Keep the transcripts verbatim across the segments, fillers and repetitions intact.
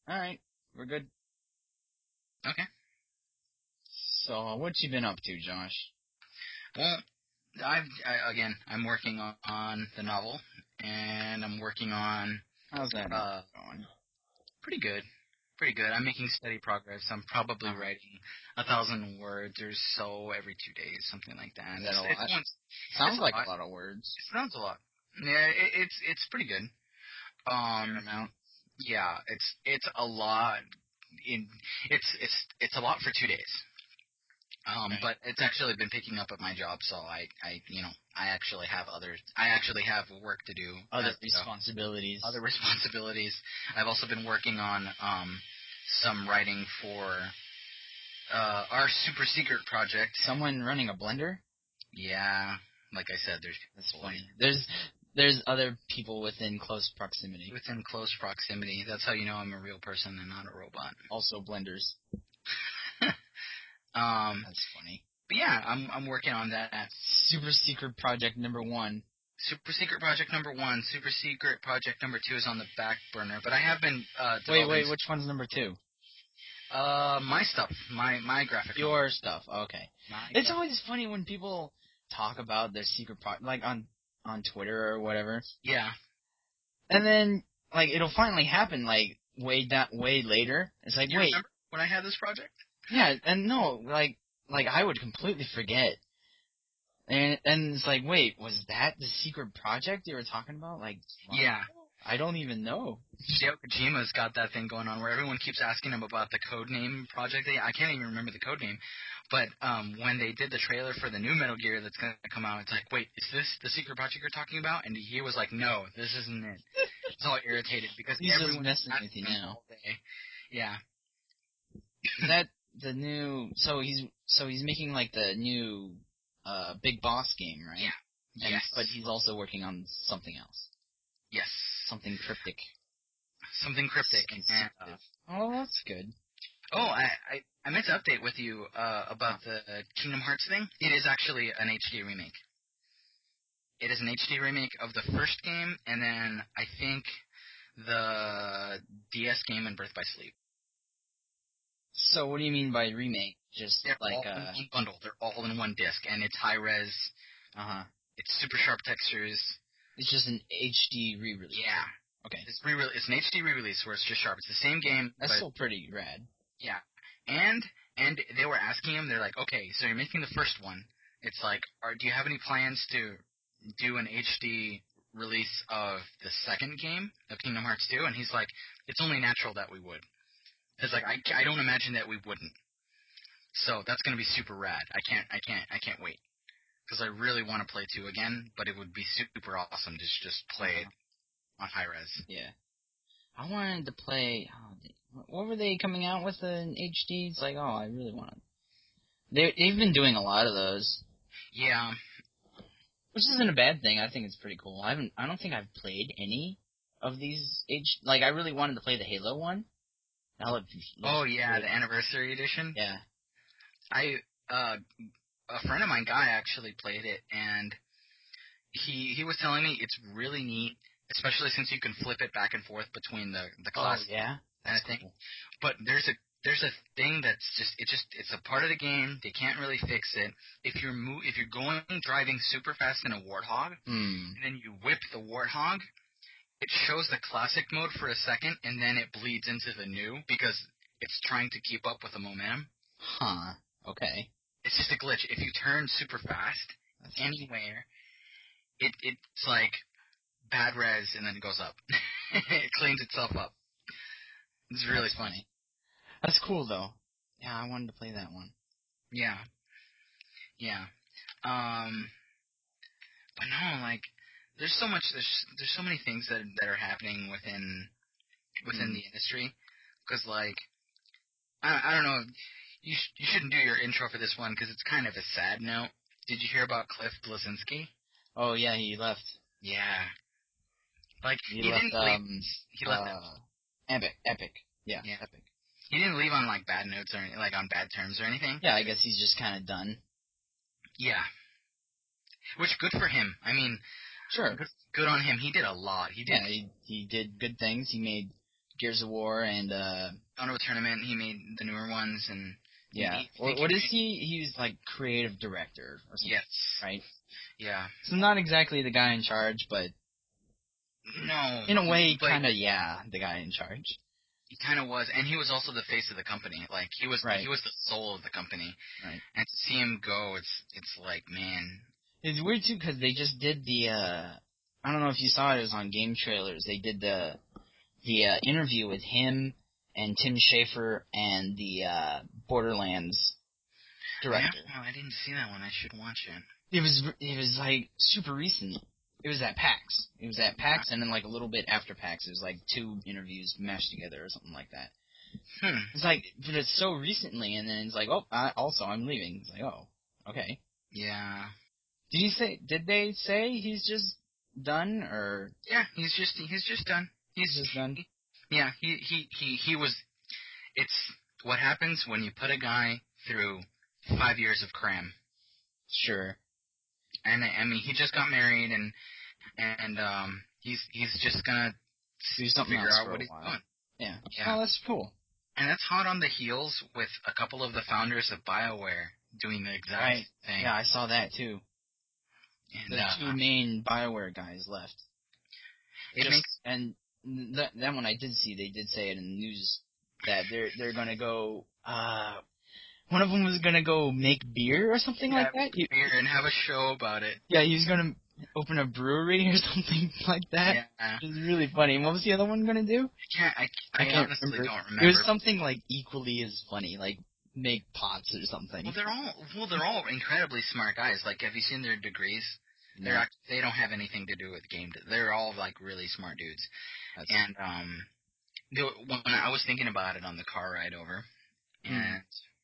All right, we're good. Okay. So, what you been up to, Josh? Well, I've I, again, I'm working on, on the novel, and I'm working on How's that uh going? pretty good, pretty good. I'm making steady progress. I'm probably Uh-huh. writing a thousand words or so every two days, something like that. Is that It's a it's, lot? going- Sounds it's a like lot. a lot of words. It sounds a lot. Yeah, it, it's it's pretty good. Fair Um, amount. yeah, it's it's a lot. In it's it's it's a lot for two days. Um, Right. but it's actually been picking up at my job, so I, I, you know, I actually have other, I actually have work to do. Other as, uh, responsibilities. other responsibilities. I've also been working on um, some writing for uh, our super secret project. Someone running a blender? Yeah, like I said, there's That's people funny. There's there's other people within close proximity. within close proximity. That's how you know I'm a real person and not a robot. Also blenders. um, That's funny. but yeah, I'm I'm working on that. Super secret project number one. Super Secret Project number one, Super Secret Project number two is on the back burner, but I have been uh, Wait, developing. wait, which one's number two? Uh, my stuff, my my graphic novel. Your stuff. Okay. My It's graphic- always funny when people talk about their secret project, like on on Twitter or whatever, Yeah, and then like it'll finally happen like way down, way later. It's like, do you wait, remember when I had this project? yeah, and no, like like I would completely forget. And and it's like, wait, was that the secret project you were talking about? Like, wow, Yeah, I don't even know. Hideo Kojima's got that thing going on where everyone keeps asking him about the code name project. I can't even remember the code name, but um, when they did the trailer for the new Metal Gear that's gonna come out, it's like, wait, is this the secret project you're talking about? And he was like, no, this isn't it. It's all irritated because He's just everyone's messing with asking you him now. all day. Yeah. Is that the new? So he's so he's making like the new uh Big Boss game, right? Yeah. And, Yes. But he's also working on something else, Yes. something cryptic. Something cryptic. And And, uh, secretive. Oh, that's good. oh, I, I I meant to update with you uh, about the Kingdom Hearts thing. It is actually an H D remake. It is an H D remake of the first game, and then I think the D S game and Birth by Sleep. So what do you mean by remake? Just They're like all in uh, one bundle. They're all in one disc, and it's high res. uh huh. It's super sharp textures. It's just an H D re-release. Yeah. Okay. It's re It's an H D re-release where it's just sharp. It's the same game. That's but still pretty rad. Yeah, and and they were asking him. They're like, okay, so you're making the first one. It's like, are do you have any plans to do an H D release of the second game of Kingdom Hearts two? And he's like, it's only natural that we would. It's like I, I don't imagine that we wouldn't. So that's gonna be super rad. I can't I can't I can't wait because I really want to play two again. But it would be super awesome to just play Uh-huh. it on high res. Yeah. I wanted to play. Oh, what were they coming out with in H D? It's like, oh, I really want to. They they've been doing a lot of those, Yeah. which isn't a bad thing. I think it's pretty cool. I haven't. I don't think I've played any of these H. Like, I really wanted to play the Halo one. That looked, Oh yeah, good. the anniversary edition. Yeah. I uh a friend of mine, Guy, actually played it, and he he was telling me it's really neat, especially since you can flip it back and forth between the the class Oh yeah. kind That's of thing. cool. But there's a there's a thing that's just it just it's a part of the game. They can't really fix it. If you're mo- if you're going driving super fast in a Warthog, Hmm. and then you whip the Warthog, it shows the classic mode for a second, and then it bleeds into the new because it's trying to keep up with the momentum. Huh. Okay. It's just a glitch. If you turn super fast That's anywhere, it it's like bad res and then it goes up. It cleans itself up. It's really That's funny. funny. That's cool though. Yeah, I wanted to play that one. Yeah, yeah. Um, but no, like there's so much. There's there's so many things that that are happening within within Hmm. the industry. Because like I I don't know. You sh- you shouldn't do your intro for this one because it's kind of a sad note. Did you hear about Cliff Blazinski? Oh yeah, he left. Yeah. Like He, he left. didn't leave. Um. He left. Uh. Epic. Epic. Yeah. Yeah. Epic. He didn't leave on like bad notes or any- like on bad terms or anything. Yeah, I guess he's just kind of done. Yeah. Which good for him. I mean, Sure. good, good on him. He did a lot. He did. Yeah, he he did good things. He made Gears of War and uh Unreal Tournament. He made the newer ones, and yeah. he, What, what is he? He's like creative director or something. Yes. Right. Yeah. So not exactly the guy in charge, but no. in a way, but kind of yeah, the guy in charge. He kind of was, and he was also the face of the company. Like he was, Right. he was the soul of the company. Right. And to see him go, it's it's like, man. It's weird too because they just did the. uh I don't know if you saw it. It was on Game Trailers. They did the the uh, interview with him and Tim Schafer and the uh Borderlands director. Yeah, no, I didn't see that one. I should watch it. It was it was like super recent. It was at PAX. It was at PAX, and then like a little bit after PAX, it was like two interviews mashed together or something like that. Hmm. It's like, but it's so recently, and then it's like, oh, I, also I'm leaving. It's like, oh, okay. Yeah. Did he say? Did they say he's just done, or Yeah, he's just he's just done. He's, he's just done? He, yeah, he he he he was. It's what happens when you put a guy through five years of cram. Sure. And I mean, he just got married, and and um, he's he's just gonna do something figure else out for what a he's while. doing. Yeah. Yeah. Oh, that's cool. And that's hot on the heels with a couple of the founders of BioWare doing the exact Right. thing. Yeah, I saw that too. And, The uh, two main BioWare guys left. It Just, makes and that that one I did see. They did say it in the news that they're they're gonna go. Uh, one of them was gonna go make beer or something yeah, like that. He, beer and have a show about it. yeah, he was gonna open a brewery or something like that. Yeah. It was really funny. And what was the other one gonna do? I can't. I, I, I can't honestly remember. don't remember. It was something like equally as funny, like make pots or something. Well, they're all well, they're all incredibly smart guys. Like, have you seen their degrees? They're Yeah. act, they don't have anything to do with game. De- they're all like really smart dudes. That's, And um, the, when I was thinking about it on the car ride over, Hmm. and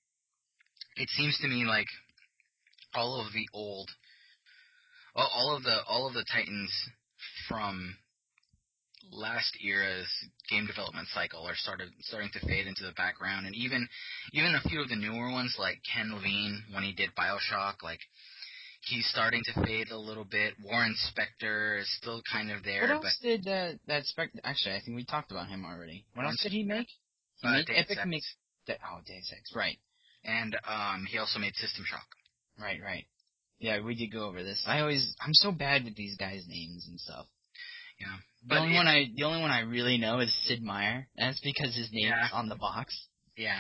it seems to me like all of the old, all, all of the all of the titans from last era's game development cycle are started starting to fade into the background, and even even a few of the newer ones like Ken Levine when he did BioShock, like he's starting to fade a little bit. Warren Spector is still kind of there. What else but did uh, that spec? Actually, I think we talked about him already. What else did he make? He uh, made Deus Epic Ex. make that. Oh, Deus Ex. Right, And um, he also made System Shock. right, right. Yeah, we did go over this. I always, I'm so bad with these guys' names and stuff. Yeah, The but only it, one I, the only one I really know is Sid Meier. And that's because his name Yeah. is on the box. yeah.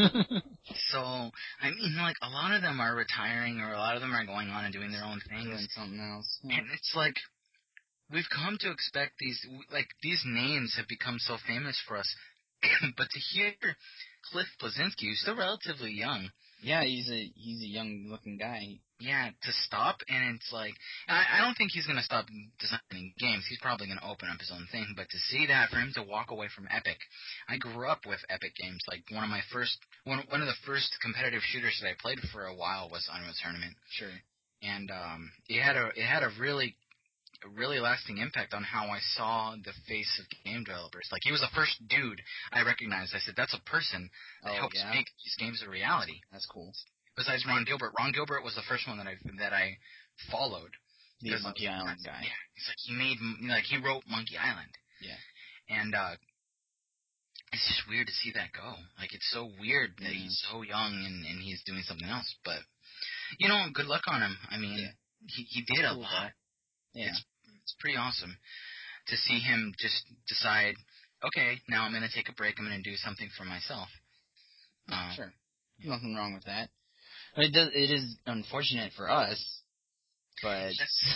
So I mean, like a lot of them are retiring, or a lot of them are going on and doing their own things. Doing something else. Yeah. And it's like we've come to expect these, like these names have become so famous for us. But to hear Cliff Blazinski, who's still relatively young, Yeah, he's a he's a young looking guy. yeah, to stop, and it's like, I, I don't think he's going to stop designing games. He's probably going to open up his own thing. But to see that, for him to walk away from Epic, I grew up with Epic Games. Like one of my first, one one of the first competitive shooters that I played for a while was Unreal Tournament, Sure. and um, it had a it had a really a really lasting impact on how I saw the face of game developers. Like he was the first dude I recognized. I said, that's a person that Oh, helps yeah? make these games a reality. That's cool. Besides Ron Gilbert, Ron Gilbert was the first one that I that I followed. The 'Cause, Monkey like, Island guy. Yeah, he's like he made like he wrote Monkey Island. Yeah. And uh, it's just weird to see that go. Like it's so weird that Yeah. he's so young and and he's doing something else. But you know, good luck on him. I mean, Yeah. he he did a Cool lot. guy. Yeah. It's it's pretty awesome to see him just decide, okay, now I'm going to take a break. I'm going to do something for myself. Yeah, Uh, sure. Nothing wrong with that. It does. It is unfortunate for us, but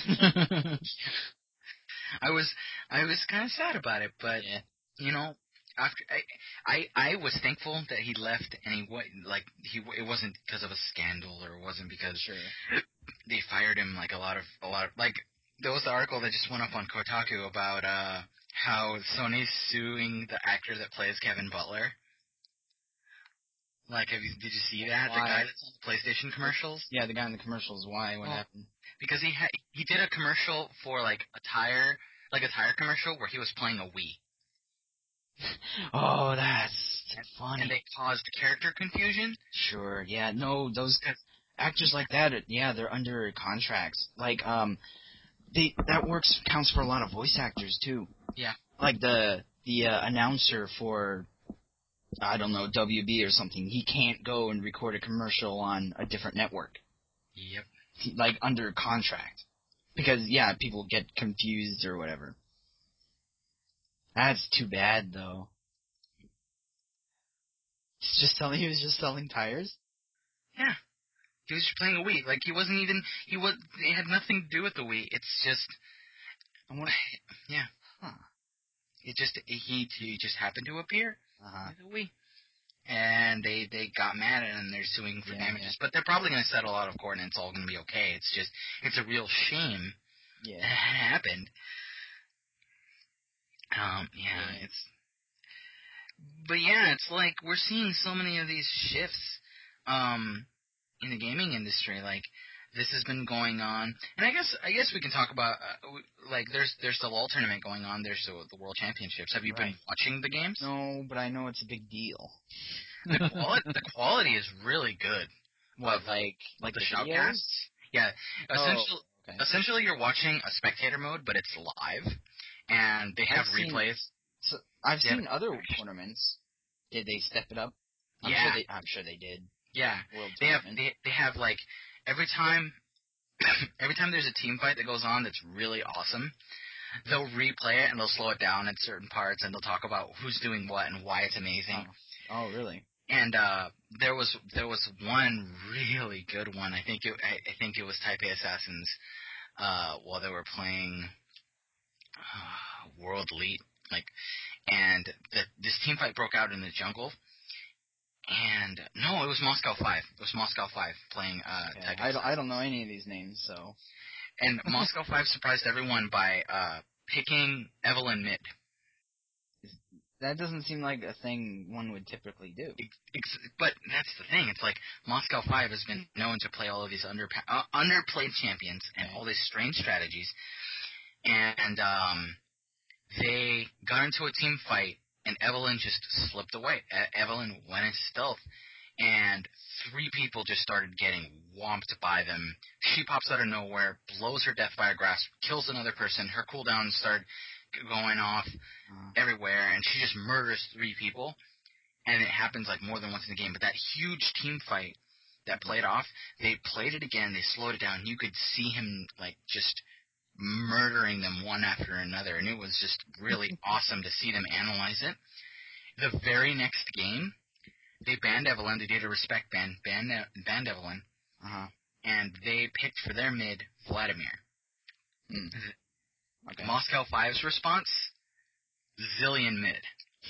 I was I was kind of sad about it, but yeah. you know, after I I I was thankful that he left, and he wa- like he it wasn't because of a scandal, or it wasn't because Sure. they fired him. Like a lot of a lot of like there was the article that just went up on Kotaku about uh how Sony's suing the actor that plays Kevin Butler. Like, have you, did you see that? Why? The guy that's on the PlayStation commercials? Yeah, the guy in the commercials. Why? What Well, happened? Because he ha- he did a commercial for like a tire, like a tire commercial where he was playing a Wii. Oh, that's And, funny. and they caused character confusion. Sure. Yeah. No, those actors like that. Yeah, they're under contracts. Like, um, they that works counts for a lot of voice actors too. Yeah. Like the the uh, announcer for, I don't know, W B or something, he can't go and record a commercial on a different network. Yep. He, like, under contract. Because, yeah, people get confused or whatever. That's too bad, though. He's just selling, he was just selling tires? Yeah. He was just playing a Wii. Like, he wasn't even, he was, it had nothing to do with the Wii. It's just, I wonder, yeah. huh. It just, he, he just happened to appear Uh-huh. with a Wii. And they, they got mad and they're suing for Yeah, damages. yeah. But they're probably going to settle out of court and it's all going to be okay. It's just, it's a real shame Yeah. that it happened. Um, yeah, Yeah. it's, but yeah, it's like we're seeing so many of these shifts, um, in the gaming industry. Like, this has been going on, and I guess I guess we can talk about uh, like there's there's the LoL tournament going on. There's the, the World Championships. Have you Right. been watching the games? No, but I know it's a big deal. The quality the quality is really good. What, Of, like, like the, the shoutcasts? videos? Yeah, Oh, essentially, okay. essentially you're watching a spectator mode, but it's live, and they have I've seen- replays. So, I've Yeah. seen other tournaments. Did they step it up? I'm Yeah. sure they. I'm sure they did. Yeah, World they have tournament. they, they have like every time every time there's a team fight that goes on that's really awesome, they'll replay it and they'll slow it down at certain parts and they'll talk about who's doing what and why it's amazing. Oh, oh really? And uh, there was there was one really good one. I think it I, I think it was Taipei Assassins uh, while they were playing uh, World Elite, like, and the, this team fight broke out in the jungle. And no, it was Moscow Five. It was Moscow Five playing uh, Okay. Taipei I don't. I Assassins. don't know any of these names, so. And Moscow Five surprised everyone by uh, picking Evelyn mid. That doesn't seem like a thing one would typically do. Ex- but that's the thing. It's like Moscow Five has been known to play all of these under uh, underplayed champions and Okay. all these strange strategies. And um, they got into a team fight, and Evelyn just slipped away. E- Evelyn went into stealth, and three people just started getting whomped by them. She pops out of nowhere, blows her Deathfire Grasp, kills another person. Her cooldowns start going off Uh, everywhere, and she just murders three people. And it happens like more than once in the game. But that huge team fight that played off, they played it again. They slowed it down. You could see him like just murdering them one after another, and it was just really awesome to see them analyze it. The very next game, they banned Evelyn. They did a respect ban, banned, banned Evelyn, uh-huh. and they picked for their mid Vladimir. Mm. Okay. Moscow Five's response: Zillion mid,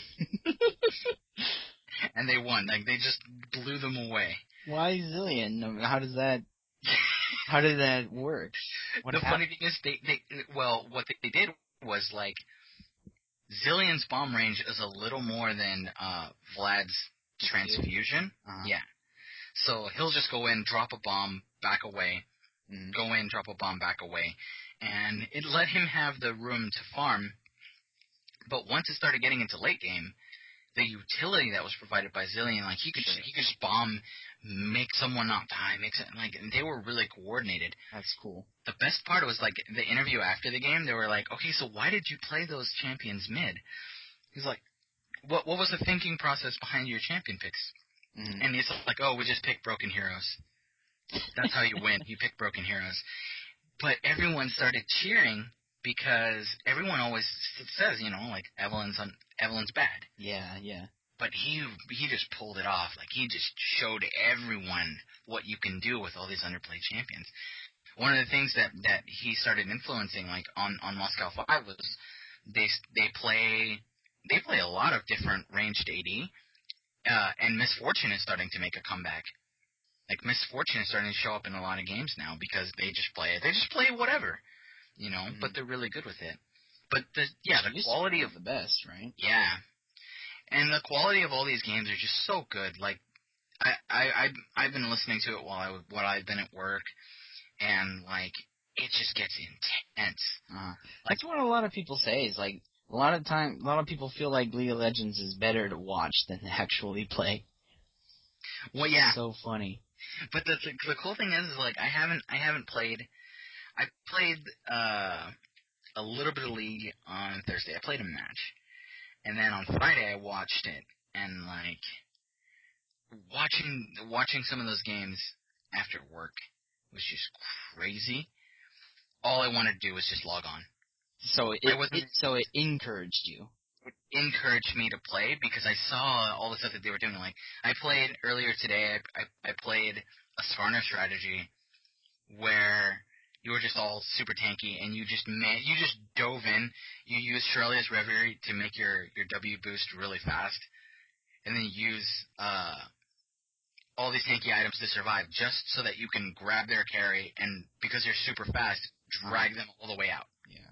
and they won. Like they just blew them away. Why Zillion? How does that? How did that work? What the happened? funny thing is, they, they well, what they did was like Zillion's bomb range is a little more than uh, Vlad's transfusion. Uh-huh. Yeah, so he'll just go in, drop a bomb, back away, Mm-hmm. go in, drop a bomb, back away, and it let him have the room to farm. But once it started getting into late game, the utility that was provided by Zillion, like he could Sure. just, he could just bomb, make someone not die, make it like they were really coordinated. That's cool. The best part was like the interview after the game. They were like, "Okay, so why did you play those champions mid?" He's like, "What what was the thinking process behind your champion picks?" Mm-hmm. And it's like, "Oh, we just picked broken heroes. That's how you win. You pick broken heroes." But everyone started cheering because everyone always says, you know, like Evelyn's un- Evelyn's bad. Yeah, yeah. But he he just pulled it off. Like he just showed everyone what you can do with all these underplayed champions. One of the things that, that he started influencing, like on, on Moscow Five, was they they play they play a lot of different ranged A D, uh, and Miss Fortune is starting to make a comeback. Like Miss Fortune is starting to show up in a lot of games now because they just play it. They just play whatever, you know. Mm-hmm. But they're really good with it. But the yeah, She the used quality to of be the best, right? yeah, and the quality of all these games are just so good. Like I I I've, I've been listening to it while I was- while I've been at work. And, like, it just gets intense. Uh, that's what a lot of people say. Is like a lot of time, a lot of people feel like League of Legends is better to watch than to actually play. Well, yeah. So funny. But the the cool thing is, is like, I haven't I haven't played. I played uh, a little bit of League on Thursday. I played a match, And then on Friday I watched it, and like watching watching some of those games after work was just crazy. All I wanted to do was just log on. So it, I wasn't it so it encouraged you. it encouraged me to play because I saw all the stuff that they were doing. Like I played earlier today, I I, I played a Skarner strategy where you were just all super tanky and you just man, you just dove in. You used Shirley's Reverie to make your your W boost really fast, and then you use uh all these tanky items to survive just so that you can grab their carry and because they're super fast, drag them all the way out. Yeah.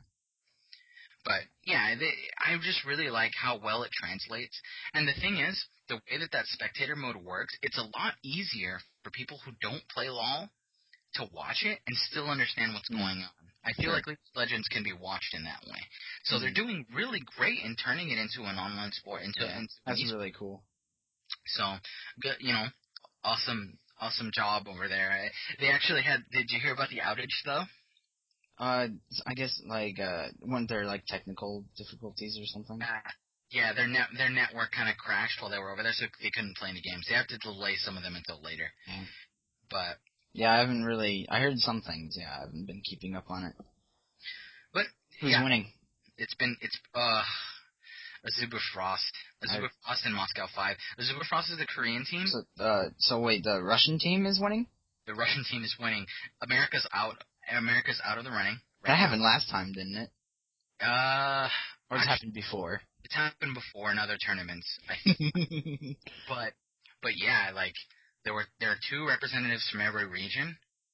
But yeah, they, I just really like how well it translates. And the thing is, the way that that spectator mode works, it's a lot easier for people who don't play LoL to watch it and still understand what's Mm. going on. I feel Sure. like League of Legends can be watched in that way. So Mm-hmm. they're doing really great in turning it into an online sport. Into, Yeah, into that's an really cool. So, good, you know, awesome, awesome job over there. I, they actually had. Did you hear about the outage though? Uh, I guess like uh, weren't there like technical difficulties or something? Uh, yeah, their net their network kind of crashed while they were over there, so they couldn't play any games. They have to delay some of them until later. Yeah. But Yeah, I haven't really. I heard some things. Yeah, I haven't been keeping up on it. but Who's yeah, winning? it's been it's uh Azuba Frost, Azuba I- Frost and Moscow Five. Azuba Frost is the Korean team. So, uh, so wait, the Russian team is winning? The Russian team is winning. America's out. America's out of the running. That happened last time, didn't it? Uh, Or it's actually, happened before? it's happened before in other tournaments. I think. But but yeah, like there were there are two representatives from every region,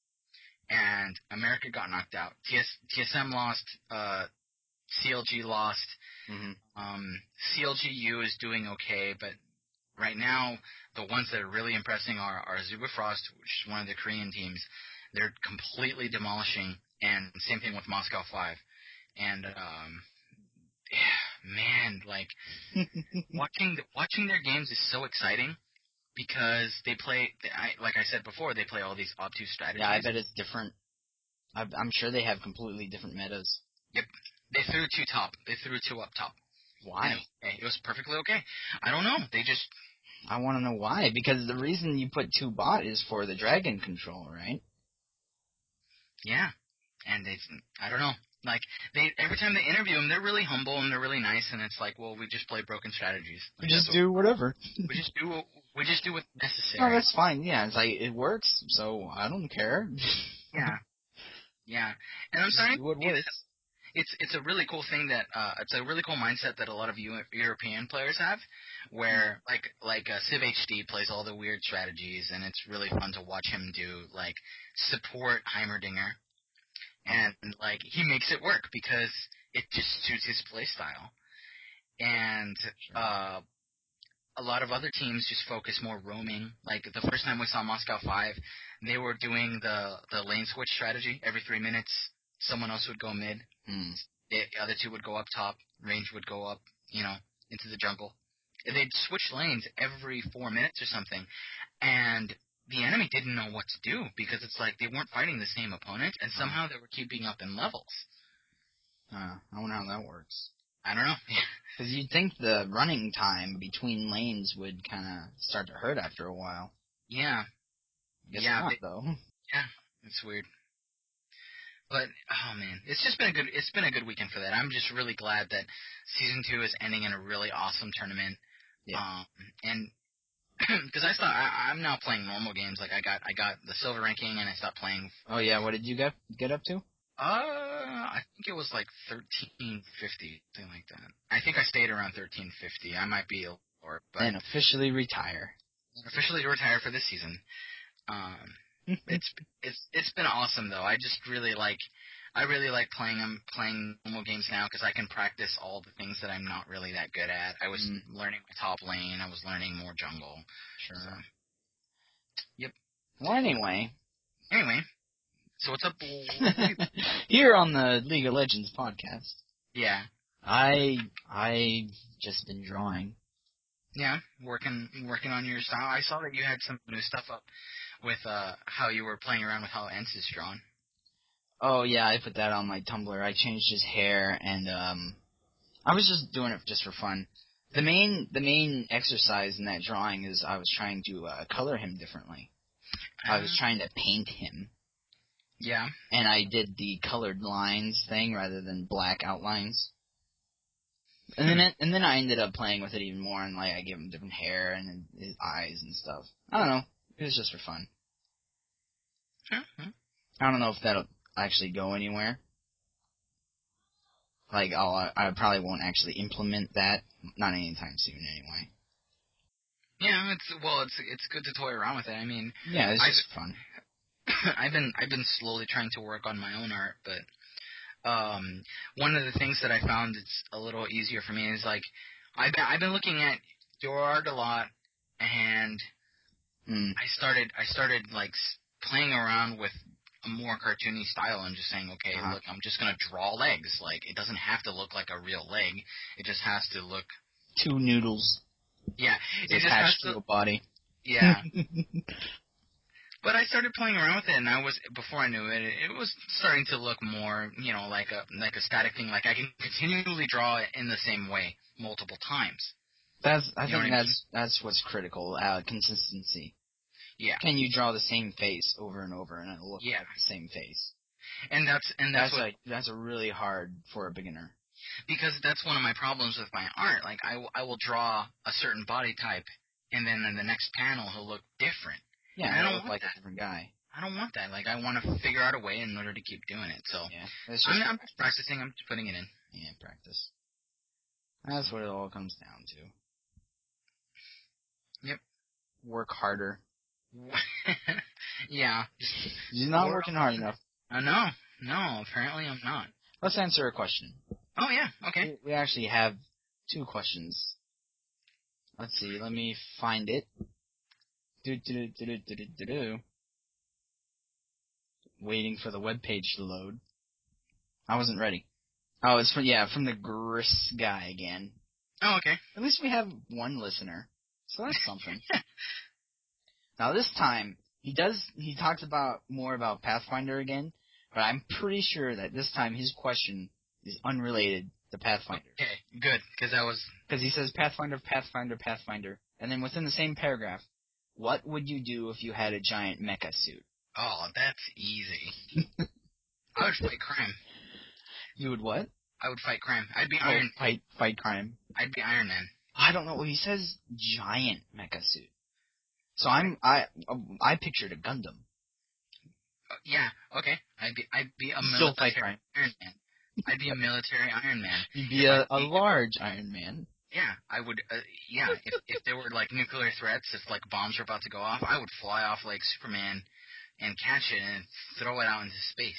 and America got knocked out. T S, T S M lost. Uh, C L G lost. Mm-hmm. Um, C L G U is doing okay, but right now the ones that are really impressing are are Azuba Frost, which is one of the Korean teams. They're completely demolishing, and same thing with Moscow Five. And um, yeah, man, like watching watching their games is so exciting. Because they play, I, like I said before, they play all these obtuse strategies. Yeah, I bet it's different. I, I'm sure they have completely different metas. Yep. They threw two top. They threw two up top. Why? And it, it was perfectly okay. I don't know. They just... I want to know why. Because the reason you put two bot is for the dragon control, right? Yeah. And they... I don't know. Like, they every time they interview them, they're really humble and they're really nice, and it's like, well, we just play broken strategies. Like, We just what, do whatever. we just do what, we just do what's necessary. No, that's fine. Yeah, it's like, it works, so I don't care. Yeah. Yeah. And I'm Just starting do what to see works. that it's it's a really cool thing that uh, it's a really cool mindset that a lot of U- European players have, where like like uh, Civ H D plays all the weird strategies, and it's really fun to watch him do like support Heimerdinger, and like he makes it work because it just suits his play style, and Sure. uh, a lot of other teams just focus more roaming. Like the first time we saw Moscow Five, they were doing the the lane switch strategy. Every three minutes, someone else would go mid. Hmm. The other two would go up top. Range would go up, you know, into the jungle. They'd switch lanes every four minutes or something, and the enemy didn't know what to do because it's like they weren't fighting the same opponent, and somehow they were keeping up in levels. Uh, I wonder how that works. I don't know. Because you'd think the running time between lanes would kind of start to hurt after a while. Yeah, Guess yeah, not, they- though. yeah, it's weird. But oh man, it's just been a good it's been a good weekend for that. I'm just really glad that season two is ending in a really awesome tournament. Yeah. Um, and because I stopped, I, I'm now playing normal games. Like I got I got the silver ranking and I stopped playing. Oh, yeah, what did you get get up to? Uh, I think it was like thirteen fifty, something like that. I think I stayed around thirteen fifty. I might be a little lower, but And officially retire. officially retired for this season. Um, it's it's it's been awesome though. I just really like I really like playing them playing normal games now because I can practice all the things that I'm not really that good at. I was Mm. learning my top lane. I was learning more jungle. Sure. So, yep. Well, anyway. Anyway, so what's up? Here on the League of Legends podcast, Yeah, I I just been drawing. yeah. Working working on your style. I saw that you had some new stuff up with uh how you were playing around with how Ents is drawn. Oh yeah, I put that on my Tumblr. I changed his hair, and um, I was just doing it just for fun. The main the main exercise in that drawing is I was trying to uh, color him differently. I was Uh, trying to paint him, yeah. and I did the colored lines thing rather than black outlines. And then Hmm. it, and then I ended up playing with it even more, and like I gave him different hair and his eyes and stuff. I don't know. It was just for fun. Mhm. I don't know if that'll actually go anywhere. Like, I'll, I probably won't actually implement that. Not anytime soon, anyway. Yeah, it's well, it's it's good to toy around with it. I mean, Yeah, it's I've just fun. I've been I've been slowly trying to work on my own art, but um, one of the things that I found it's a little easier for me is like I've been I've been looking at your art a lot, and Mm. I started I started like s- playing around with a more cartoony style and just saying, okay, Uh-huh. look, I'm just gonna draw legs. Like it doesn't have to look like a real leg. It just has to look. Two noodles Yeah, it just has attached to. to a body. Yeah. But I started playing around with it, and I was before I knew it, it was starting to look more, you know, like a like a static thing. Like I can continually draw it in the same way multiple times. That's, I You know think what I that's, mean? that's what's critical, uh, consistency. Yeah, Can you draw the same face over and over and it'll look yeah, like the same face? and that's and that's, That's what a, that's a really hard for a beginner. because that's one of my problems with my art. Like I will- I will draw a certain body type, and then in the next panel he'll look different. Yeah, And I it'll don't look want like that. a different guy. I don't want that. Like I want to figure out a way in order to keep doing it. So Yeah, it's I'm just I'm practice. practicing. I'm just putting it in. Yeah, practice. That's what it all comes down to. Yep. Work harder. Yeah. You're not Or- working hard enough. Uh, no, no. Apparently, I'm not. Let's answer a question. Oh yeah. Okay. We, we actually have two questions. Let's see. Let me find it. Do do do do do do do do. Waiting for the web page to load. I wasn't ready. Oh, it's from yeah from the Gris guy again. Oh okay. At least we have one listener, so that's something. Now this time he does he talks about more about Pathfinder again, but I'm pretty sure that this time his question is unrelated to Pathfinder. Okay. Good. Because I was. Because he says Pathfinder, Pathfinder, Pathfinder, and then within the same paragraph, what would you do if you had a giant mecha suit? Oh, that's easy. I would fight crime. You would what? I would fight crime. I'd be Oh, Iron. fight fight crime. I'd be Iron Man. I don't know. He says giant mecha suit. So I'm I I pictured a Gundam. Uh, yeah. Okay. I'd be. I'd be a Still fight military crime. Iron Man. I'd be a military Iron Man. You'd be If I a, a beat- large Iron Man. Yeah, I would. Uh, yeah, if if there were like nuclear threats, if like bombs were about to go off, I would fly off like Superman and catch it and throw it out into space,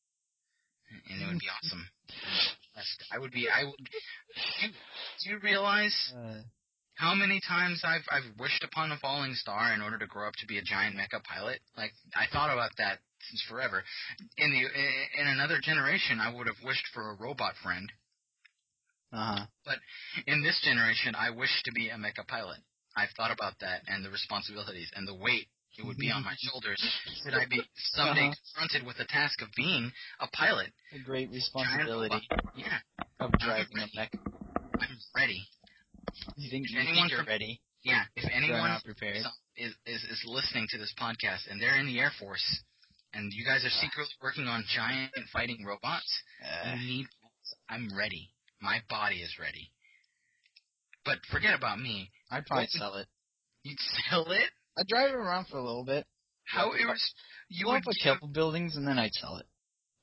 and it would be awesome. That's- I would be. I would. Do you, do you realize Uh, how many times I've I've wished upon a falling star in order to grow up to be a giant mecha pilot? Like I thought about that since forever. In the in another generation, I would have wished for a robot friend. uh-huh. But in this generation, I wish to be a mecha pilot. I've thought about that and the responsibilities and the weight it would be on my shoulders should I be someday Uh-huh. confronted with the task of being a pilot. A great Giant responsibility robot. Yeah, of driving a mech. I'm ready. You think, If you anyone think you're from- ready? Yeah, if You're anyone not prepared. is, is is listening to this podcast and they're in the Air Force and you guys are secretly working on giant fighting robots, Uh, you need. I'm ready. My body is ready. But forget about me. I'd probably What would- sell it. You'd sell it? I'd drive it around for a little bit. How Blow up a irres- you blow would up a give, couple buildings and then I'd sell it.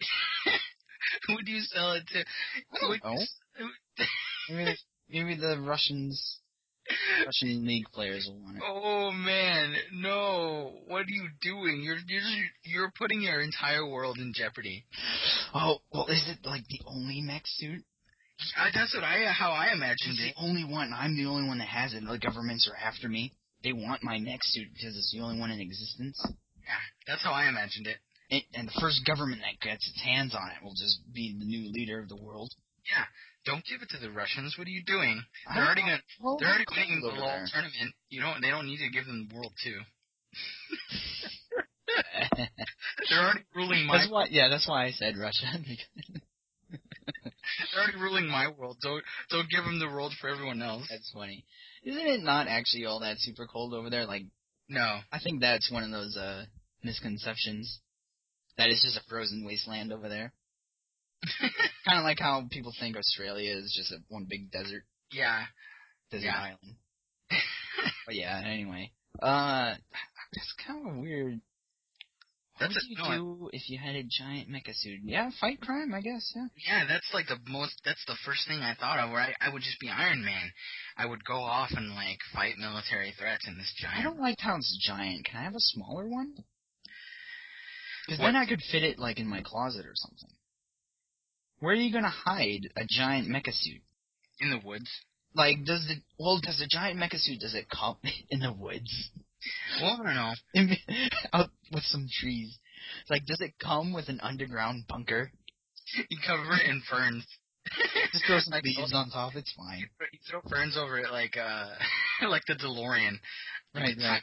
who would you sell it to? I don't Would know. you- Maybe maybe the Russians, Russian league players will want it. Oh man, no! What are you doing? You're you're you're putting your entire world in jeopardy. Oh, well, is it like the only mech suit? I, that's what I how I imagined It's it. the only one. I'm the only one that has it. The governments are after me. They want my mech suit because it's the only one in existence. Yeah, that's how I imagined it. It, and the first government that gets its hands on it will just be the new leader of the world. Yeah, don't give it to the Russians. What are you doing? I They're already don't- gonna, well, they're already it's winning the cold over LOL there. tournament. You don't. They don't need to give them the world too. They're already ruling my. That's why. Yeah, that's why I said Russia. They're already ruling my world. Don't don't give them the world for everyone else. That's funny. Isn't it not actually all that super cold over there? Like, No. I think that's one of those uh misconceptions. That it's just a frozen wasteland over there. Kind of like how people think Australia is just a one big desert. Yeah. Desert Yeah. island. But yeah, anyway. Uh, it's kind of weird. What That's would a- you no, I- do if you had a giant mecha suit? Yeah, fight crime, I guess, yeah. Yeah, that's like the most. That's the first thing I thought of. Where I, I would just be Iron Man. I would go off and like fight military threats in this giant. I don't like how it's giant. Can I have a smaller one? Because What? then I could fit it, like, in my closet or something. Where are you gonna hide a giant mecha suit? In the woods. Like, does the, well, does the giant mecha suit, does it come in the woods? Well, I don't know. In, out with some trees. Like, does it come with an underground bunker? You cover it in ferns. Just throw some like, leaves on top, it's fine. You throw ferns over it like uh like the DeLorean. Right, right.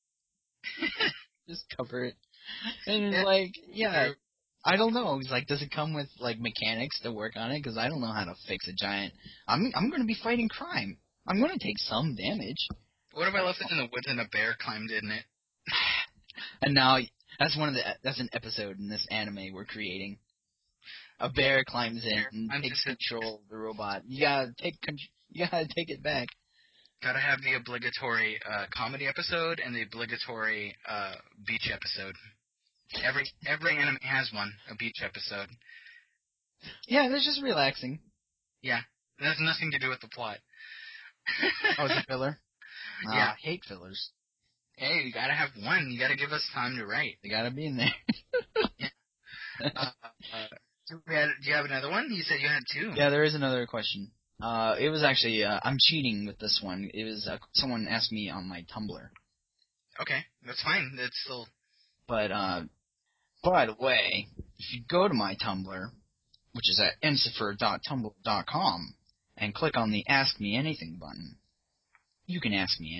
Just cover it. And it's Yeah. like, yeah, I don't know. It's like, does it come with, like, mechanics to work on it? Because I don't know how to fix a giant. I'm I'm going to be fighting crime. I'm going to take some damage. What if I left it in the woods and a bear climbed in it? And now, that's one of the, that's an episode in this anime we're creating. A bear climbs in and I'm takes just a- control of the robot. You gotta take, con- you gotta take it back. Gotta have the obligatory uh, comedy episode and the obligatory uh, beach episode. Every every anime has one, a beach episode. Yeah, that's just relaxing. Yeah, it has nothing to do with the plot. Oh, it's a filler? Nah, Yeah. I hate fillers. Hey, you gotta have one. You gotta give us time to write. They gotta be in there. Uh, uh, do, we had, do you have another one? You said you had two. Yeah, there is another question. Uh, it was actually, uh, I'm cheating with this one. It was, uh, someone asked me on my Tumblr. Okay, that's fine. That's still... But, uh, by the way, if you go to my Tumblr, which is at ensifer dot tumblr dot com, and click on the Ask Me Anything button, you can ask me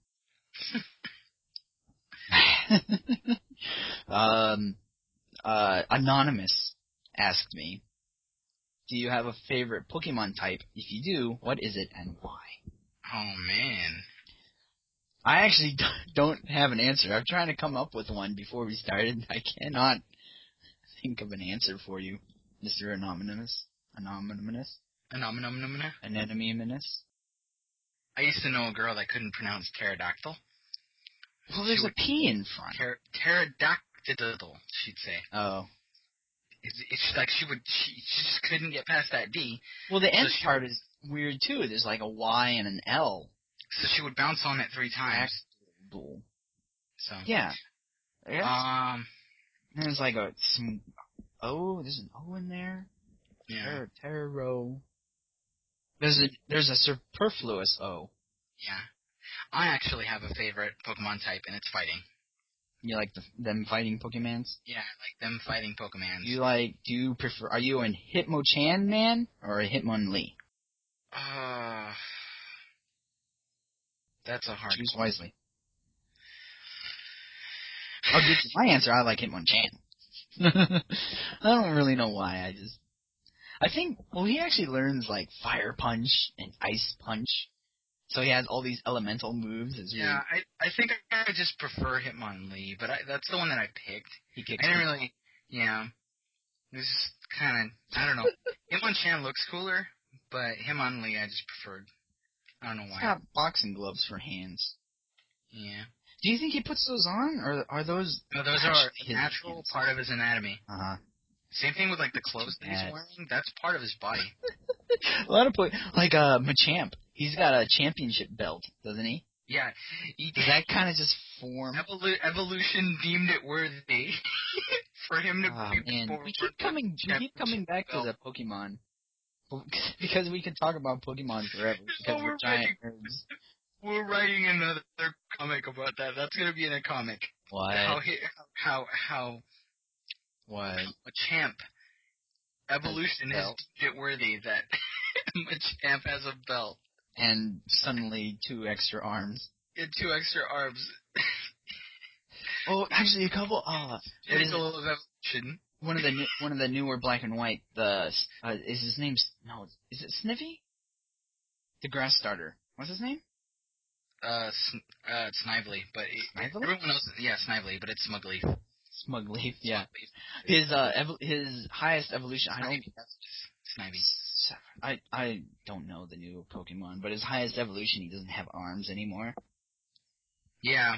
anything. um, uh, Anonymous asked me, do you have a favorite Pokemon type? If you do, what is it and why? Oh, man. I actually don't have an answer. I'm trying to come up with one before we started. I cannot think of an answer for you, Mister Anonymous. Anonymous? Anomanomomina. Anonymous? I used to know a girl that couldn't pronounce pterodactyl. Well, there's She a would- P in front. Pter- pterodactyl, she'd say. Oh. It's, it's like she would, she, she just couldn't get past that D, Well, the So end she- part is weird, too. There's like a Y and an L. so she would bounce on it three times. Bull. So, Yeah. Yes. um, And there's like a some O. There's an O in there. yeah, Ter- Tero. There's a there's a superfluous O. yeah. I actually have a favorite Pokemon type, and it's fighting. You like the, them fighting Pokemons? Yeah, I like them fighting Pokemons. Do you like? Do you prefer? Are you an Hitmonchan man or a Hitmonlee? Uh, that's a hard Choose one. wisely. I'll give you my answer. I like Hitmonchan. I don't really know why. I just. I think. Well, he actually learns like Fire Punch and Ice Punch, so he has all these elemental moves. It's really, Yeah, I I think I just prefer Hitmonlee, but I, that's the one that I picked. he kicks. I didn't really, yeah. It was just kind of, I don't know. Hitmonchan looks cooler, but Hitmonlee I just preferred. I don't know He's why. got boxing gloves for hands. Yeah. Do you think he puts those on, or are those? No, those are actually a his natural hands? part of his anatomy. Uh huh. Same thing with like the That's clothes too that he's bad. wearing. That's part of his body. A lot of po- like uh Machamp. He's got a championship belt, doesn't he? Yeah. He, Does that kind of just form? Evolu- evolution deemed it worthy for him to Oh be man, born we keep with coming, we keep coming back to belt. the Pokemon because we can talk about Pokemon forever because Oh, we're we're giant nerds. We're writing another comic about that. That's gonna be in a comic. What? How he, how how What? a champ evolution has Belt. deemed it worthy that Machamp has a belt And suddenly two extra arms. and two extra arms. Oh, actually, a couple. Uh, what is Pinnacle it? of evolution. one of the new, one of the newer Black and White. The uh, is his name? No, is it Snivy? The grass starter. What's his name? Uh, Sn- uh, Snively, but it, Snively? everyone knows. Yeah, Snively, but it's Smugleaf. Smugleaf. Yeah. Smugleaf. His uh ev- his highest evolution. I don't. Snivy. That's just Snivy. I I don't know the new Pokemon, but his highest evolution, he doesn't have arms anymore. Yeah.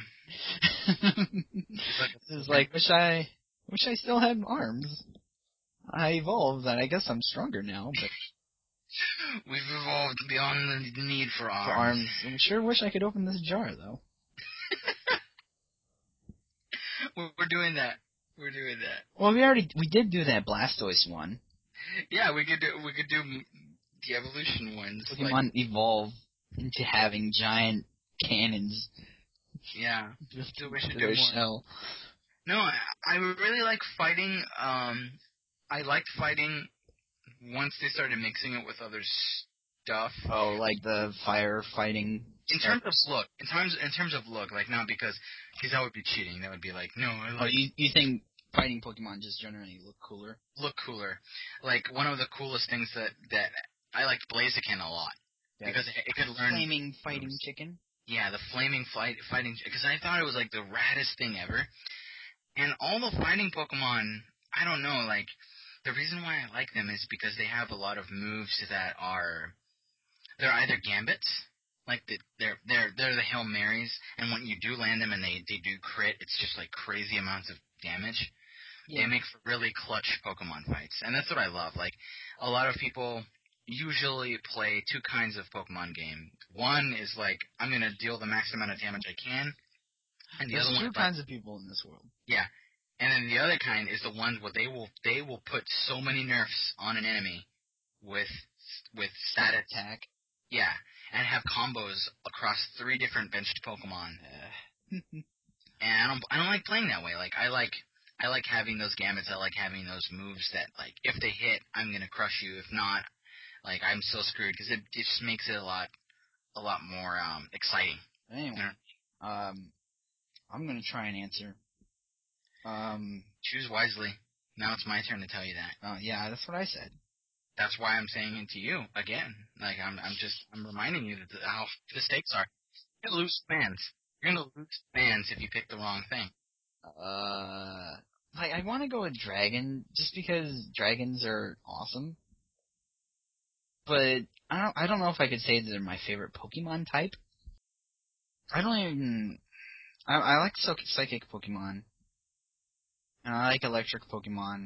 It's like wish I wish I still had arms. I evolved, and I guess I'm stronger now. But we've evolved beyond the need for arms. For arms, I sure wish I could open this jar though. We're doing that. We're doing that. Well, we already we did do that Blastoise one. Yeah, we could do we could do the evolution ones. Pokemon like, evolve into having giant cannons. Yeah, So we should do more. Shell. No, I, I really like fighting. Um, I liked fighting once they started mixing it with other stuff. Oh, like the firefighting. In terms of look, in terms in terms of look, like not because because that would be cheating. That would be like no. I like oh, you you think fighting Pokemon just generally look cooler? Look cooler. Like one of the coolest things that that I liked Blaziken a lot Yeah, because it, it could learn flaming fighting chicken. Yeah, the flaming fight fighting because I thought it was like the raddest thing ever. And all the fighting Pokemon, I don't know, like the reason why I like them is because they have a lot of moves that are they're either gambits, like the, they're they're they're the Hail Marys, and when you do land them and they they do crit, it's just like crazy amounts of damage. Yeah. They make for really clutch Pokemon fights, and that's what I love. Like a lot of people usually play two kinds of Pokemon game. One is like I'm gonna deal the max amount of damage I can, and the There's other two one, kinds like, of people in this world. Yeah, and then the other kind is the ones where they will they will put so many nerfs on an enemy with with stat attack. Yeah, and have combos across three different benched Pokemon. Uh, and I don't I don't like playing that way. Like I like. I like having those gambits. I like having those moves that, like, if they hit, I'm gonna crush you. If not, like, I'm so screwed because it, it just makes it a lot, a lot more um, exciting. Anyway, you know? um, I'm gonna try and answer. Um, choose wisely. Now it's my turn to tell you that. Oh uh, yeah, that's what I said. That's why I'm saying it to you again. Like I'm, I'm just, I'm reminding you that the, how the stakes are. You're gonna lose fans. You're gonna lose fans if you pick the wrong thing. Uh. Like, I want to go with Dragon, just because dragons are awesome. But, I don't I don't know if I could say that they're my favorite Pokemon type. I don't even... I, I like Psychic Pokemon. And I like Electric Pokemon.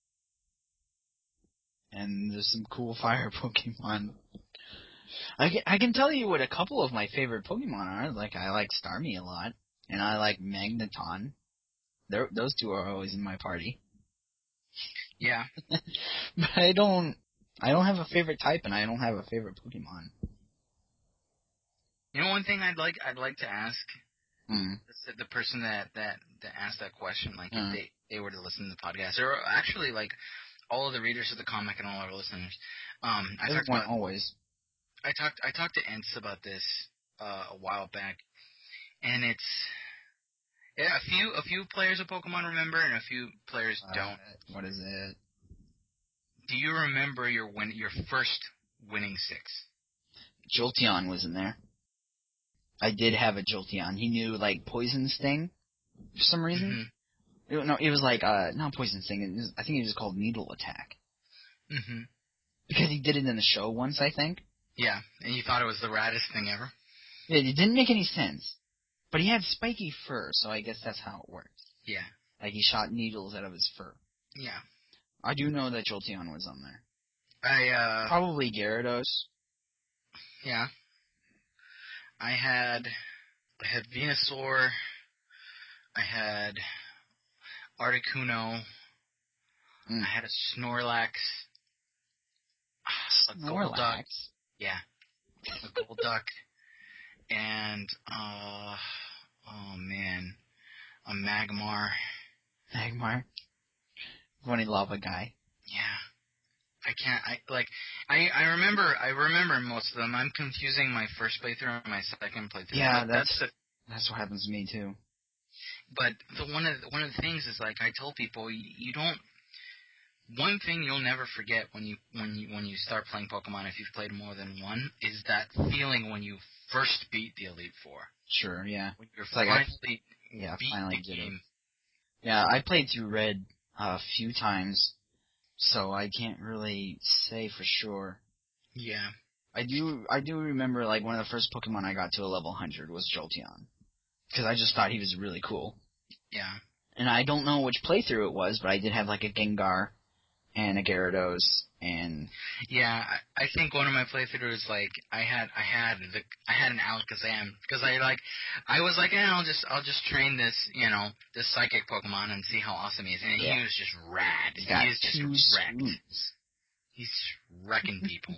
And there's some cool Fire Pokemon. I can, I can tell you what a couple of my favorite Pokemon are. Like, I like Starmie a lot. And I like Magneton. They're, those two are always in my party. Yeah. But I don't I don't have a favorite type and I don't have a favorite Pokemon. You know one thing I'd like I'd like to ask mm. the, the person that, that, that asked that question, like mm. if they, they were to listen to the podcast, or actually like all of the readers of the comic and all our listeners. Um I talked about always. I talked I talked to Ents about this uh, a while back, and it's yeah, a few a few players of Pokemon remember, and a few players uh, don't. What is it? Do you remember your win your first winning six? Jolteon was in there. I did have a Jolteon. He knew like Poison Sting for some reason. Mm-hmm. It, no, it was like uh not Poison Sting. It was, I think it was called Needle Attack. Mm-hmm. Because he did it in the show once, I think. Yeah, and you thought it was the raddest thing ever. Yeah, it didn't make any sense. But he had spiky fur, so I guess that's how it worked. Yeah. Like he shot needles out of his fur. Yeah. I do know that Jolteon was on there. I, uh... Probably Gyarados. Yeah. I had... I had Venusaur. I had... Articuno. Mm. I had a Snorlax. A Snorlax? Golduck. Yeah. A Golduck. And, uh... Oh, man. A Magmar. Magmar? Funny lava guy. Yeah. I can't, I, like, I, I remember, I remember most of them. I'm confusing my first playthrough and my second playthrough. Yeah, but that's, that's, the, that's what happens to me too. But the, one of the, one of the things is, like, I tell people, you, you don't, one thing you'll never forget when you when you when you start playing Pokemon, if you've played more than one, is that feeling when you first beat the Elite Four. Sure, yeah. When you're It's like finally I, yeah, beat finally the did it. game. Yeah, I played through Red a few times, so I can't really say for sure. Yeah. I do I do remember, like, one of the first Pokemon I got to a level one hundred was Jolteon. Because I just thought he was really cool. Yeah. And I don't know which playthrough it was, but I did have, like, a Gengar and a Gyarados and... Yeah, I, I think one of my playthroughs, like, I had, I had the, I had an Alakazam, because I, like, I was like, eh, I'll just, I'll just train this, you know, this psychic Pokemon and see how awesome he is, and Yeah. he was just rad. He's got he is two just wrecked. swoops. He's wrecking people.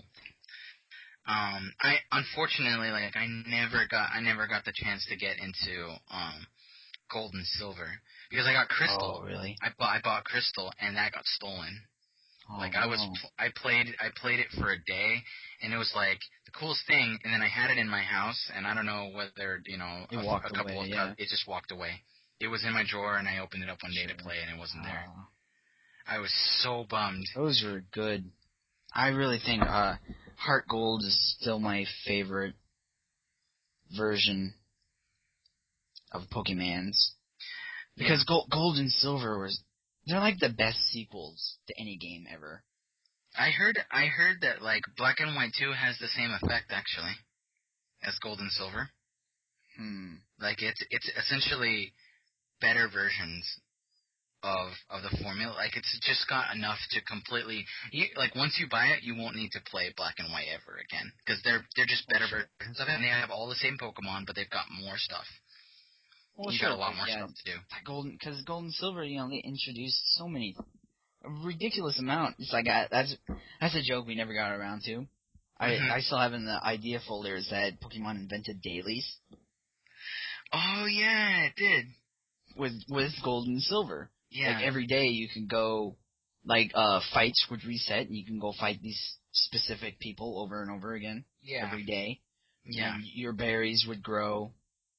Um, I unfortunately, like, I never got, I never got the chance to get into um, Gold and Silver because I got Crystal. Oh, really? I bought, I bought Crystal, and that got stolen. Oh, Like I was, no. I played, I played it for a day, and it was like the coolest thing. And then I had it in my house, and I don't know whether you know It a, walked a couple away, of yeah. times it just walked away. It was in my drawer, and I opened it up one day Sure. to play, and it wasn't there. Uh, I was so bummed. those were good. I really think uh, Heart Gold is still my favorite version of Pokemans. Because Yeah. Gold, Gold and Silver was, they're like the best sequels to any game ever. I heard, I heard that like Black and White two has the same effect actually as Gold and Silver. Hmm. Like it's, it's essentially better versions of of the formula. Like it's just got enough to completely you, like once you buy it, you won't need to play Black and White ever again because they're they're just better Sure. versions of it, and they have all the same Pokemon, but they've got more stuff. Well, You sure, got a lot but more yeah, stuff to do. Golden, because Gold and Silver, you know, they introduced so many, a ridiculous amount. It's like, I, that's, that's a joke we never got around to. I, Mm-hmm. I still have in the idea folders that Pokemon invented dailies Oh yeah, it did. with, with Gold and Silver. Yeah. Like, every day you can go, like, uh, fights would reset, and you can go fight these specific people over and over again. Yeah. Every day. Yeah. And your berries would grow.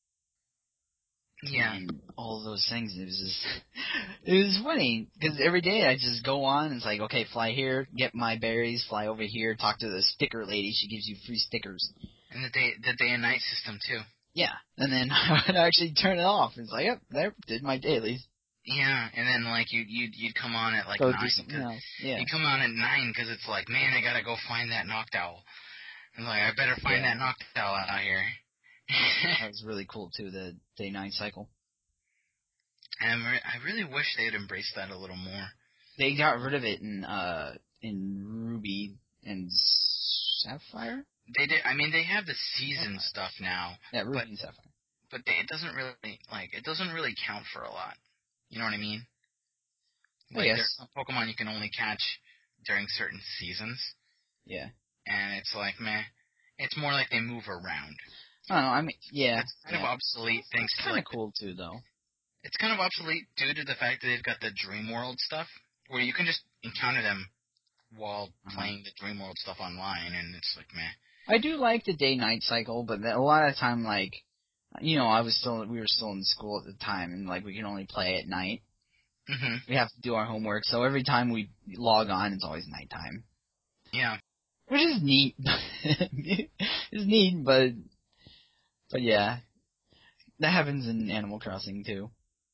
Yeah. And all those things. It was just, it was funny because every day I just go on and it's like, okay, fly here, get my berries, fly over here, talk to the sticker lady. She gives you free stickers. And the day the day and night system too. Yeah, and then I would actually turn it off. It's like, yep, there, did my dailies. Yeah, and then like you you'd you'd come on at like Go nine. do something else. Yeah. You come on at nine because it's like, man, I gotta go find that Noctowl. I'm like, I better find Yeah. that Noctowl out here. That was really cool too. The day-night cycle. And re- I really wish they'd embraced that a little more. They got rid of it in uh in Ruby and Sapphire. They did. I mean, they have the season Sapphire. stuff now, Yeah, Ruby but and Sapphire. but they, it doesn't really like it doesn't really count for a lot. You know what I mean? I Like guess. there's some Pokemon you can only catch during certain seasons, Yeah. and it's like, meh. It's more like they move around. I don't know. I mean, yeah. It's kind yeah. of obsolete thanks It's to kind of like cool too, though. it's kind of obsolete due to the fact that they've got the Dream World stuff, where you can just encounter them while Uh-huh. playing the Dream World stuff online, and it's like, meh. I do like the day-night cycle, but a lot of the time, like, you know, I was still, we were still in school at the time, and like we can only play at night. Mm-hmm. We have to do our homework, so every time we log on, it's always nighttime, Yeah. which is neat. It's neat, but but yeah, that happens in Animal Crossing too.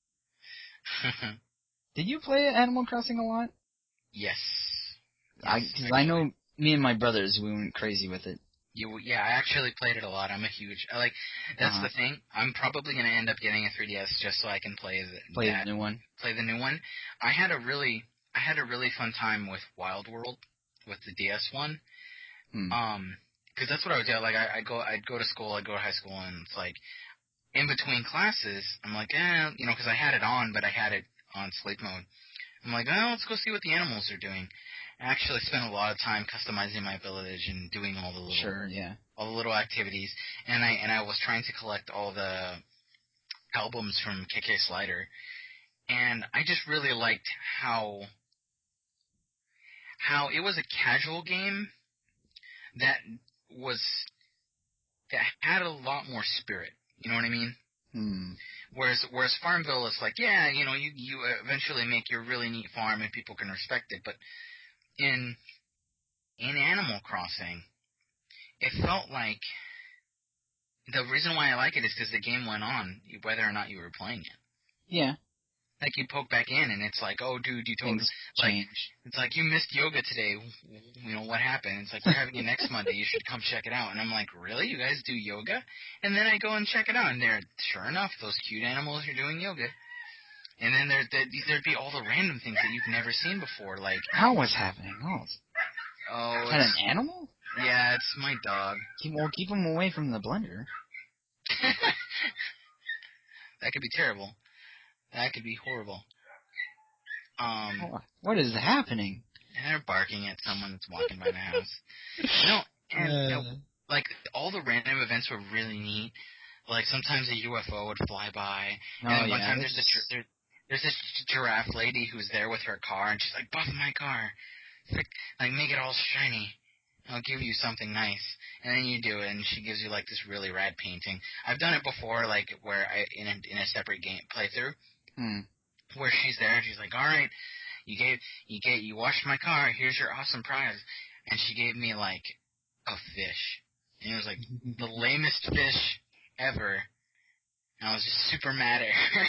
Did you play Animal Crossing a lot? Yes. I Yes, because I actually. know me and my brothers, we went crazy with it. You, yeah, I actually played it a lot. I'm a huge, I like, that's Uh-huh. the thing. I'm probably going to end up getting a three D S just so I can play the, Play that, the new one. play the new one. I had a really, I had a really fun time with Wild World, with the D S one. Hmm. Um, cause that's what I would do. Like, I, I'd go, I'd go to school, I'd go to high school, and it's like, in between classes, I'm like, eh, you know, cause I had it on, but I had it on sleep mode. I'm like, oh, let's go see what the animals are doing. I actually spent a lot of time customizing my village and doing all the little, Sure. Yeah. all the little activities, and I and I was trying to collect all the albums from K K Slider, and I just really liked how how it was a casual game that was that had a lot more spirit. You know what I mean? Hmm. Whereas whereas Farmville is like, yeah, you know, you you eventually make your really neat farm and people can respect it. But in in Animal Crossing, it felt like the reason why I like it is because the game went on whether or not you were playing it. Yeah. Like you poke back in and it's like, oh dude, you totally Things like change. it's like you missed yoga today. You know what happened? It's like we're having it next Monday. You should come check it out. And I'm like, really? You guys do yoga? And then I go and check it out, and there, sure enough, those cute animals are doing yoga. And then there, there there'd be all the random things that you've never seen before, like Now what's happening? Oh, is oh, that it's, an animal? yeah, it's my dog. Keep, well, keep him away from the blender. That could be terrible. That could be horrible. Um, Oh, what is happening? and they're barking at someone that's walking by the house. No, and Uh, uh, like all the random events were really neat. Like sometimes a U F O would fly by, oh, and then one yeah, time this there's a is- gir- there, there's this giraffe lady who's there with her car, and she's like, "Buff my car, like, like make it all shiny. I'll give you something nice." And then you do it, and she gives you like this really rad painting. I've done it before, like where I in a in a separate game playthrough, hmm. where she's there, and she's like, "All right, you gave you gave you washed my car. Here's your awesome prize," and she gave me like a fish, and it was like the lamest fish ever. And I was just super mad at her.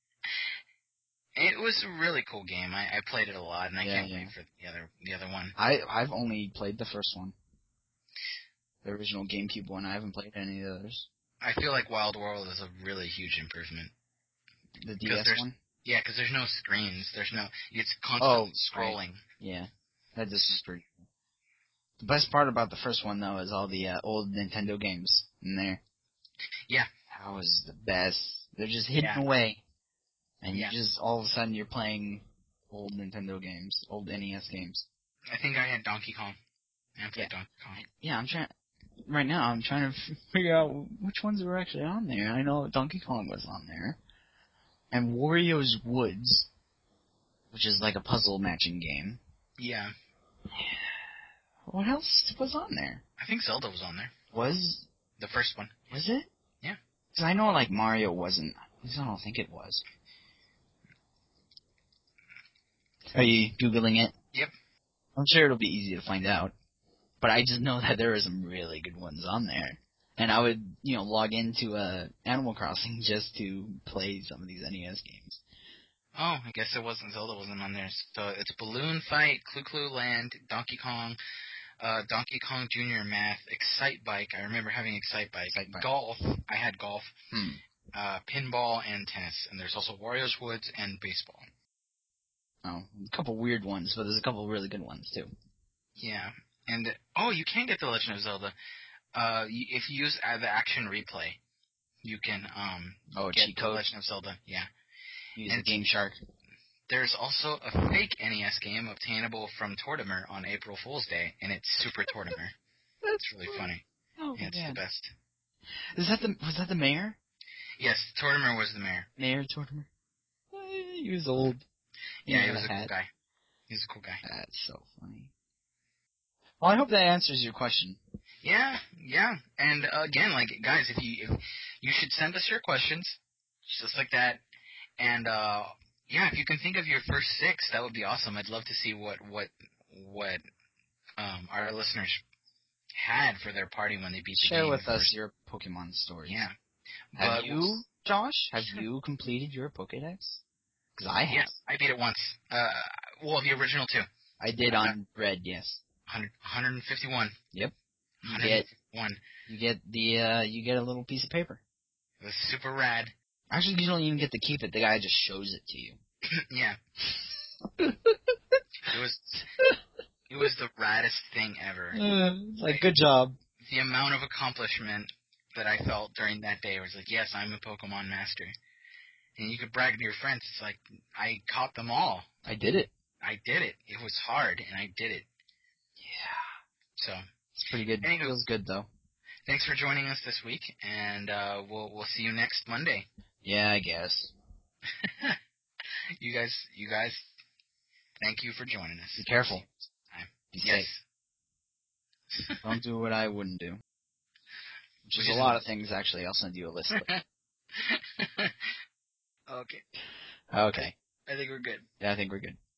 It was a really cool game. I, I played it a lot, and I Yeah, can't yeah. wait for the other the other one. I I've only played the first one, the original GameCube one. I haven't played any of the others. I feel like Wild World is a really huge improvement. The D 'Cause S there's- one. Yeah, because there's no screens. There's no. It's Oh, constantly right. scrolling. Yeah, that just is pretty cool. The best part about the first one though is all the uh, old Nintendo games in there. Yeah. That was the best. They're just hidden Yeah. away, and Yeah. you just all of a sudden you're playing old Nintendo games, old N E S games. I think I had Donkey Kong. I played Yeah. Donkey Kong. Yeah, I'm trying. Right now, I'm trying to f- figure out which ones were actually on there. I know Donkey Kong was on there, and Wario's Woods, which is like a puzzle matching game. Yeah. What else was on there? I think Zelda was on there. Was The first one. was it? Yeah. Because I know like Mario wasn't. At least I don't think it was. Are you googling it? Yep. I'm sure it'll be easy to find out. But I just know that there are some really good ones on there. And I would, you know, log into uh, Animal Crossing just to play some of these N E S games. Oh, I guess it wasn't Zelda wasn't on there. So it's Balloon Fight, Clu Clu Land, Donkey Kong, uh, Donkey Kong Junior Math, Excite Bike. I remember having Excite Bike. Excite Bike. Golf. I had golf. Hmm. Uh, pinball and tennis. And there's also Wario's Woods and baseball. Oh, a couple weird ones, but there's a couple really good ones too. Yeah. And oh, you can get the Legend of Zelda. Uh, y- if you use uh, the Action Replay, you can um Oh, get cheat the code. Legend of Zelda. Yeah. Use And the Game Shark. there's also a fake N E S game obtainable from Tortimer on April Fool's Day, and it's Super Tortimer. It's really funny. Oh Yeah, it's man. the best. Is that the was that the mayor? Yes, Tortimer was the mayor. Mayor Tortimer. Eh, He was old. Yeah, he had was a cool hat. guy. He was a cool guy. That's so funny. Well, I hope that answers your question. Yeah, yeah. And uh, again, like guys, if you if you should send us your questions, just like that. And uh, yeah, if you can think of your first six, that would be awesome. I'd love to see what what what um, our listeners had for their party when they beat the Share game. with us first. your Pokemon stories. Yeah. Have But you, we'll- Josh? Have you completed your Pokédex? Because I have. Yes, I beat it once. Uh, well, the original too. I did Uh, on Red. Yes. one hundred, one fifty-one. Yep. You get one. you get the uh, you get a little piece of paper. It was super rad. Actually, you don't even get to keep it. The guy just shows it to you. Yeah. It was it was the raddest thing ever. Uh, it's like, good job. The amount of accomplishment that I felt during that day was like, yes, I'm a Pokemon master. And you could brag to your friends. It's like, I caught them all. I did it. I did it. It was hard, and I did it. Yeah. So, It's pretty good. Anywho. Feels good though. thanks for joining us this week, and uh, we'll we'll see you next Monday. Yeah, I guess. you guys, you guys, thank you for joining us. Be careful. Be Yes. safe. Don't do what I wouldn't do. Which Which is a is lot what? of things, actually. I'll send you a list. Okay. Okay. I think we're good. Yeah, I think we're good.